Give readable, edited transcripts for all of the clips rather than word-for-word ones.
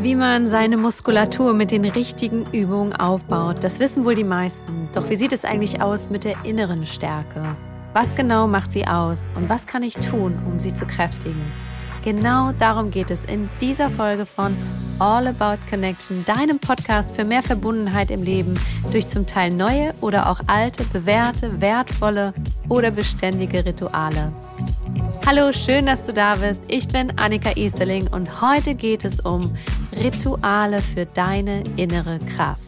Wie man seine Muskulatur mit den richtigen Übungen aufbaut, das wissen wohl die meisten. Doch wie sieht es eigentlich aus mit der inneren Stärke? Was genau macht sie aus und was kann ich tun, um sie zu kräftigen? Genau darum geht es in dieser Folge von All About Connection, deinem Podcast für mehr Verbundenheit im Leben durch zum Teil neue oder auch alte, bewährte, wertvolle oder beständige Rituale. Hallo, schön, dass du da bist. Ich bin Annika Easterling und heute geht es um Rituale für deine innere Kraft.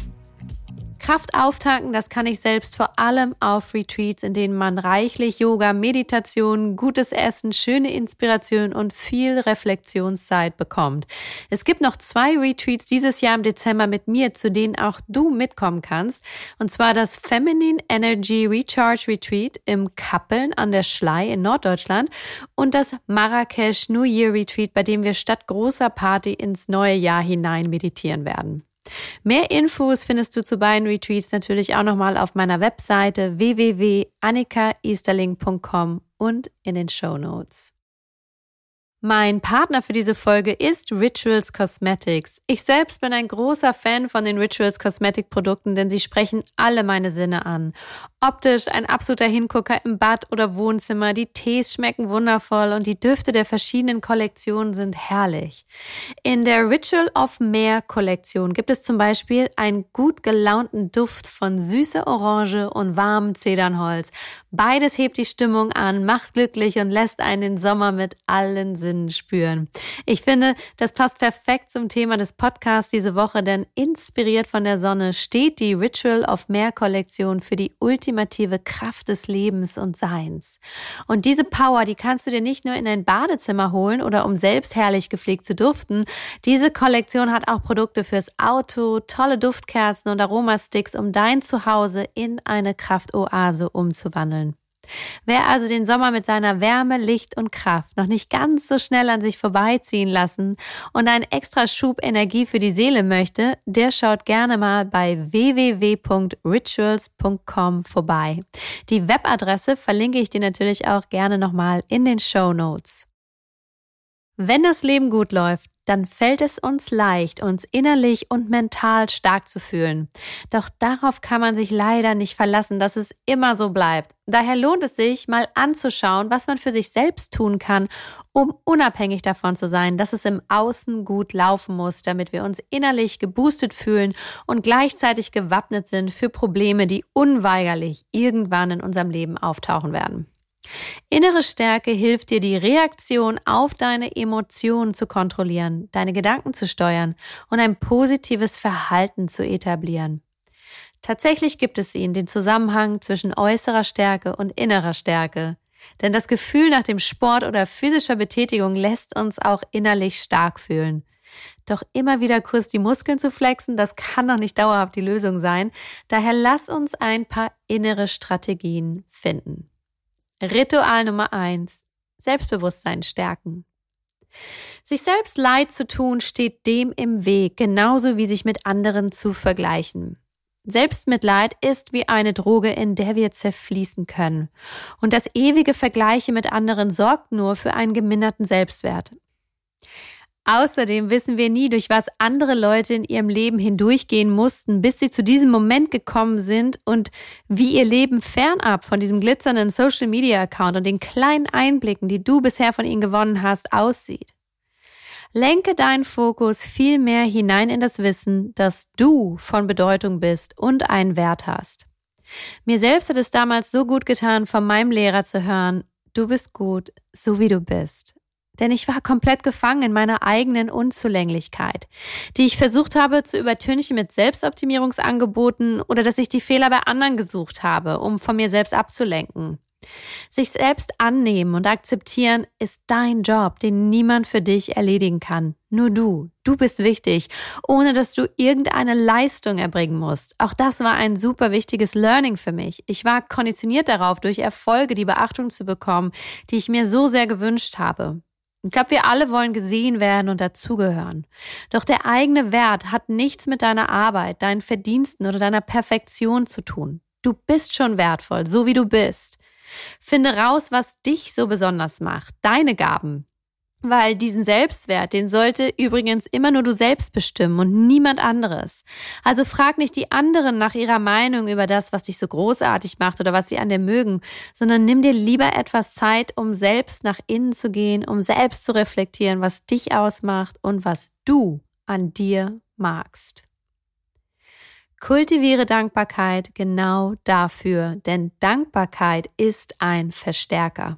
Kraft auftanken, das kann ich selbst vor allem auf Retreats, in denen man reichlich Yoga, Meditation, gutes Essen, schöne Inspiration und viel Reflexionszeit bekommt. Es gibt noch 2 Retreats dieses Jahr im Dezember mit mir, zu denen auch du mitkommen kannst. Und zwar das Feminine Energy Recharge Retreat im Kappeln an der Schlei in Norddeutschland und das Marrakesch New Year Retreat, bei dem wir statt großer Party ins neue Jahr hinein meditieren werden. Mehr Infos findest du zu beiden Retreats natürlich auch nochmal auf meiner Webseite www.annikaeasterling.com und in den Shownotes. Mein Partner für diese Folge ist Rituals Cosmetics. Ich selbst bin ein großer Fan von den Rituals Cosmetic Produkten, denn sie sprechen alle meine Sinne an. Optisch ein absoluter Hingucker im Bad oder Wohnzimmer, die Tees schmecken wundervoll und die Düfte der verschiedenen Kollektionen sind herrlich. In der Ritual of Mehr Kollektion gibt es zum Beispiel einen gut gelaunten Duft von süßer Orange und warmem Zedernholz. Beides hebt die Stimmung an, macht glücklich und lässt einen den Sommer mit allen Sinnen spüren. Ich finde, das passt perfekt zum Thema des Podcasts diese Woche, denn inspiriert von der Sonne steht die Ritual of Mehr Kollektion für die ultimative Kraft des Lebens und Seins. Und diese Power, die kannst du dir nicht nur in dein Badezimmer holen oder um selbst herrlich gepflegt zu duften. Diese Kollektion hat auch Produkte fürs Auto, tolle Duftkerzen und Aromasticks, um dein Zuhause in eine Kraftoase umzuwandeln. Wer also den Sommer mit seiner Wärme, Licht und Kraft noch nicht ganz so schnell an sich vorbeiziehen lassen und einen extra Schub Energie für die Seele möchte, der schaut gerne mal bei www.rituals.com vorbei. Die Webadresse verlinke ich dir natürlich auch gerne nochmal in den Shownotes. Wenn das Leben gut läuft, dann fällt es uns leicht, uns innerlich und mental stark zu fühlen. Doch darauf kann man sich leider nicht verlassen, dass es immer so bleibt. Daher lohnt es sich, mal anzuschauen, was man für sich selbst tun kann, um unabhängig davon zu sein, dass es im Außen gut laufen muss, damit wir uns innerlich geboostet fühlen und gleichzeitig gewappnet sind für Probleme, die unweigerlich irgendwann in unserem Leben auftauchen werden. Innere Stärke hilft dir, die Reaktion auf deine Emotionen zu kontrollieren, deine Gedanken zu steuern und ein positives Verhalten zu etablieren. Tatsächlich gibt es den Zusammenhang zwischen äußerer Stärke und innerer Stärke. Denn das Gefühl nach dem Sport oder physischer Betätigung lässt uns auch innerlich stark fühlen. Doch immer wieder kurz die Muskeln zu flexen, das kann doch nicht dauerhaft die Lösung sein. Daher lass uns ein paar innere Strategien finden. Ritual Nummer 1. Selbstbewusstsein stärken. Sich selbst leid zu tun, steht dem im Weg, genauso wie sich mit anderen zu vergleichen. Selbstmitleid ist wie eine Droge, in der wir zerfließen können. Und das ewige Vergleichen mit anderen sorgt nur für einen geminderten Selbstwert. Außerdem wissen wir nie, durch was andere Leute in ihrem Leben hindurchgehen mussten, bis sie zu diesem Moment gekommen sind und wie ihr Leben fernab von diesem glitzernden Social-Media-Account und den kleinen Einblicken, die du bisher von ihnen gewonnen hast, aussieht. Lenke deinen Fokus viel mehr hinein in das Wissen, dass du von Bedeutung bist und einen Wert hast. Mir selbst hat es damals so gut getan, von meinem Lehrer zu hören, du bist gut, so wie du bist. Denn ich war komplett gefangen in meiner eigenen Unzulänglichkeit, die ich versucht habe zu übertünchen mit Selbstoptimierungsangeboten oder dass ich die Fehler bei anderen gesucht habe, um von mir selbst abzulenken. Sich selbst annehmen und akzeptieren ist dein Job, den niemand für dich erledigen kann. Nur du. Du bist wichtig, ohne dass du irgendeine Leistung erbringen musst. Auch das war ein super wichtiges Learning für mich. Ich war konditioniert darauf, durch Erfolge die Beachtung zu bekommen, die ich mir so sehr gewünscht habe. Ich glaube, wir alle wollen gesehen werden und dazugehören. Doch der eigene Wert hat nichts mit deiner Arbeit, deinen Verdiensten oder deiner Perfektion zu tun. Du bist schon wertvoll, so wie du bist. Finde raus, was dich so besonders macht, deine Gaben. Weil diesen Selbstwert, den sollte übrigens immer nur du selbst bestimmen und niemand anderes. Also frag nicht die anderen nach ihrer Meinung über das, was dich so großartig macht oder was sie an dir mögen, sondern nimm dir lieber etwas Zeit, um selbst nach innen zu gehen, um selbst zu reflektieren, was dich ausmacht und was du an dir magst. Kultiviere Dankbarkeit genau dafür, denn Dankbarkeit ist ein Verstärker.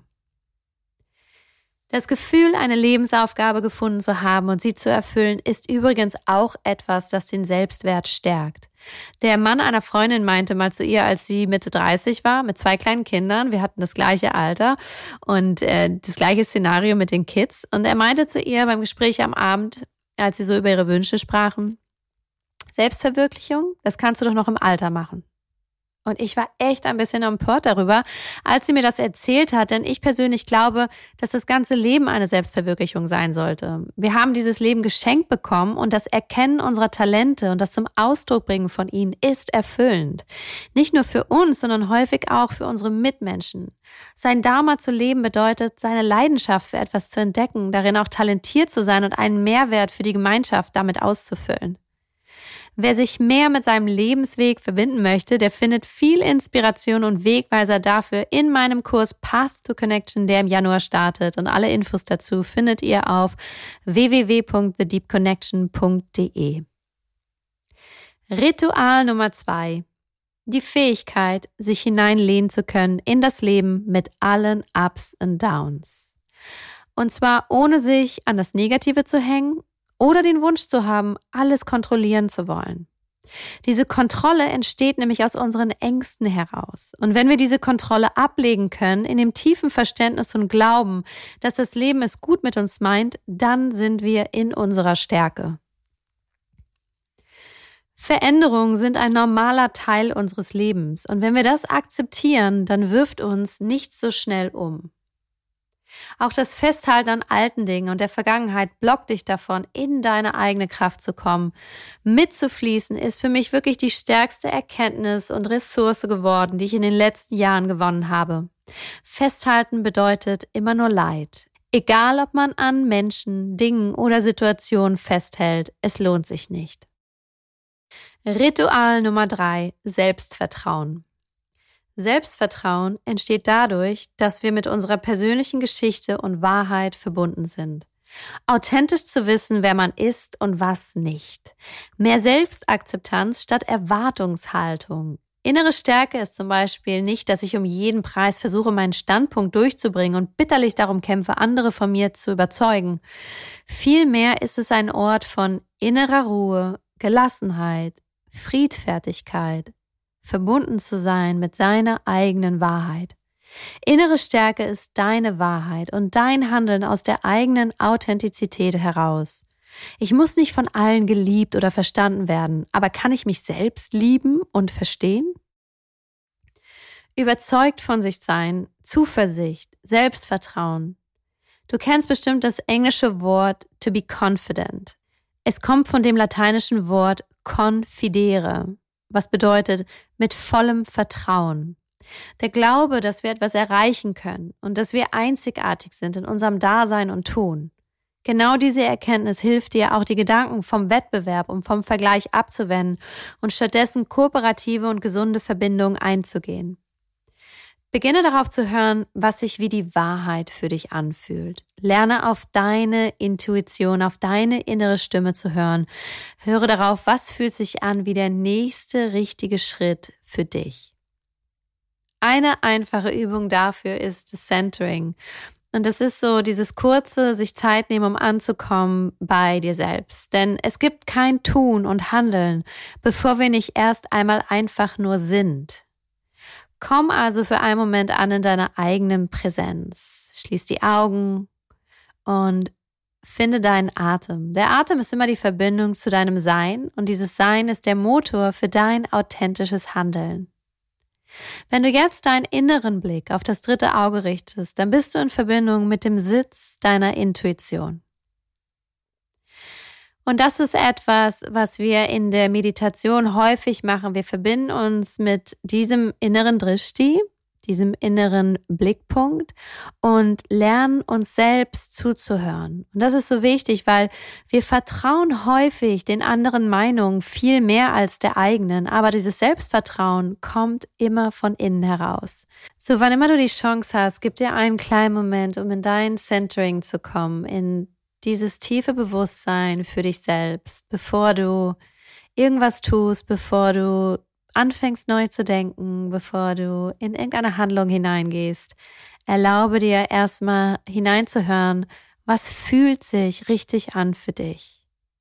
Das Gefühl, eine Lebensaufgabe gefunden zu haben und sie zu erfüllen, ist übrigens auch etwas, das den Selbstwert stärkt. Der Mann einer Freundin meinte mal zu ihr, als sie Mitte 30 war, mit 2 kleinen Kindern, wir hatten das gleiche Alter und das gleiche Szenario mit den Kids. Und er meinte zu ihr beim Gespräch am Abend, als sie so über ihre Wünsche sprachen, Selbstverwirklichung, das kannst du doch noch im Alter machen. Und ich war echt ein bisschen empört darüber, als sie mir das erzählt hat, denn ich persönlich glaube, dass das ganze Leben eine Selbstverwirklichung sein sollte. Wir haben dieses Leben geschenkt bekommen und das Erkennen unserer Talente und das zum Ausdruck bringen von ihnen ist erfüllend. Nicht nur für uns, sondern häufig auch für unsere Mitmenschen. Sein Dharma zu leben bedeutet, seine Leidenschaft für etwas zu entdecken, darin auch talentiert zu sein und einen Mehrwert für die Gemeinschaft damit auszufüllen. Wer sich mehr mit seinem Lebensweg verbinden möchte, der findet viel Inspiration und Wegweiser dafür in meinem Kurs Path to Connection, der im Januar startet. Und alle Infos dazu findet ihr auf www.thedeepconnection.de. Ritual Nummer 2. Die Fähigkeit, sich hineinlehnen zu können in das Leben mit allen Ups und Downs. Und zwar ohne sich an das Negative zu hängen oder den Wunsch zu haben, alles kontrollieren zu wollen. Diese Kontrolle entsteht nämlich aus unseren Ängsten heraus. Und wenn wir diese Kontrolle ablegen können, in dem tiefen Verständnis und Glauben, dass das Leben es gut mit uns meint, dann sind wir in unserer Stärke. Veränderungen sind ein normaler Teil unseres Lebens. Und wenn wir das akzeptieren, dann wirft uns nichts so schnell um. Auch das Festhalten an alten Dingen und der Vergangenheit blockt dich davon, in deine eigene Kraft zu kommen. Mitzufließen ist für mich wirklich die stärkste Erkenntnis und Ressource geworden, die ich in den letzten Jahren gewonnen habe. Festhalten bedeutet immer nur Leid. Egal, ob man an Menschen, Dingen oder Situationen festhält, es lohnt sich nicht. Ritual Nummer 3: Selbstvertrauen. Selbstvertrauen entsteht dadurch, dass wir mit unserer persönlichen Geschichte und Wahrheit verbunden sind. Authentisch zu wissen, wer man ist und was nicht. Mehr Selbstakzeptanz statt Erwartungshaltung. Innere Stärke ist zum Beispiel nicht, dass ich um jeden Preis versuche, meinen Standpunkt durchzubringen und bitterlich darum kämpfe, andere von mir zu überzeugen. Vielmehr ist es ein Ort von innerer Ruhe, Gelassenheit, Friedfertigkeit, verbunden zu sein mit seiner eigenen Wahrheit. Innere Stärke ist deine Wahrheit und dein Handeln aus der eigenen Authentizität heraus. Ich muss nicht von allen geliebt oder verstanden werden, aber kann ich mich selbst lieben und verstehen? Überzeugt von sich sein, Zuversicht, Selbstvertrauen. Du kennst bestimmt das englische Wort to be confident. Es kommt von dem lateinischen Wort confidere, was bedeutet mit vollem Vertrauen. Der Glaube, dass wir etwas erreichen können und dass wir einzigartig sind in unserem Dasein und Tun. Genau diese Erkenntnis hilft dir, auch die Gedanken vom Wettbewerb und vom Vergleich abzuwenden und stattdessen kooperative und gesunde Verbindungen einzugehen. Beginne darauf zu hören, was sich wie die Wahrheit für dich anfühlt. Lerne auf deine Intuition, auf deine innere Stimme zu hören. Höre darauf, was fühlt sich an wie der nächste richtige Schritt für dich. Eine einfache Übung dafür ist das Centering. Und das ist so dieses kurze, sich Zeit nehmen, um anzukommen bei dir selbst. Denn es gibt kein Tun und Handeln, bevor wir nicht erst einmal einfach nur sind. Komm also für einen Moment an in deiner eigenen Präsenz. Schließ die Augen und finde deinen Atem. Der Atem ist immer die Verbindung zu deinem Sein und dieses Sein ist der Motor für dein authentisches Handeln. Wenn du jetzt deinen inneren Blick auf das 3. Auge richtest, dann bist du in Verbindung mit dem Sitz deiner Intuition. Und das ist etwas, was wir in der Meditation häufig machen. Wir verbinden uns mit diesem inneren Drishti, diesem inneren Blickpunkt und lernen uns selbst zuzuhören. Und das ist so wichtig, weil wir vertrauen häufig den anderen Meinungen viel mehr als der eigenen, aber dieses Selbstvertrauen kommt immer von innen heraus. So, wann immer du die Chance hast, gib dir einen kleinen Moment, um in dein Centering zu kommen, in dieses tiefe Bewusstsein für dich selbst, bevor du irgendwas tust, bevor du anfängst neu zu denken, bevor du in irgendeine Handlung hineingehst. Erlaube dir erstmal hineinzuhören, was fühlt sich richtig an für dich.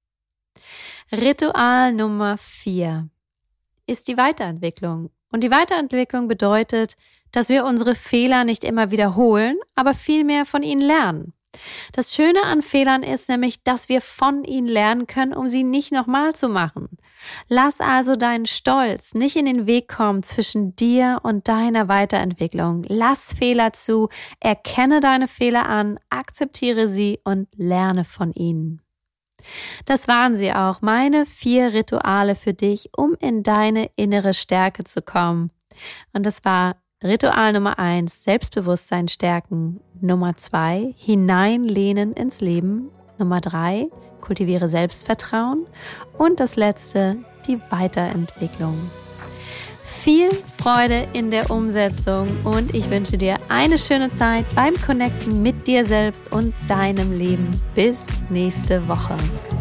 Ritual Nummer 4 ist die Weiterentwicklung. Und die Weiterentwicklung bedeutet, dass wir unsere Fehler nicht immer wiederholen, aber vielmehr von ihnen lernen. Das Schöne an Fehlern ist nämlich, dass wir von ihnen lernen können, um sie nicht nochmal zu machen. Lass also deinen Stolz nicht in den Weg kommen zwischen dir und deiner Weiterentwicklung. Lass Fehler zu, erkenne deine Fehler an, akzeptiere sie und lerne von ihnen. Das waren sie auch, meine 4 Rituale für dich, um in deine innere Stärke zu kommen. Und das war Ritual Nummer 1, Selbstbewusstsein stärken. Nummer 2, hineinlehnen ins Leben. Nummer 3, kultiviere Selbstvertrauen. Und das letzte, die Weiterentwicklung. Viel Freude in der Umsetzung und ich wünsche dir eine schöne Zeit beim Connecten mit dir selbst und deinem Leben. Bis nächste Woche.